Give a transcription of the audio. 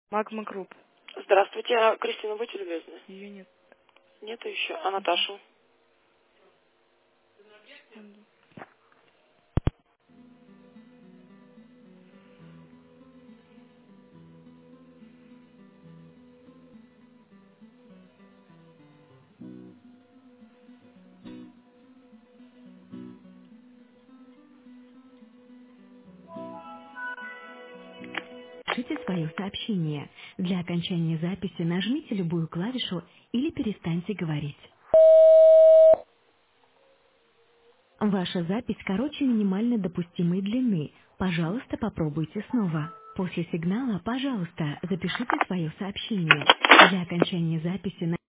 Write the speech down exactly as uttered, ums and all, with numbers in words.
Магма Групп. Здравствуйте, а Кристина, будьте любезны. Ее нет. Нету еще. А Наташу? Пишите свое сообщение. Для окончания записи нажмите любую клавишу или перестаньте говорить. Ваша запись короче минимально допустимой длины. Пожалуйста, попробуйте снова. После сигнала, пожалуйста, запишите свое сообщение. Для окончания записи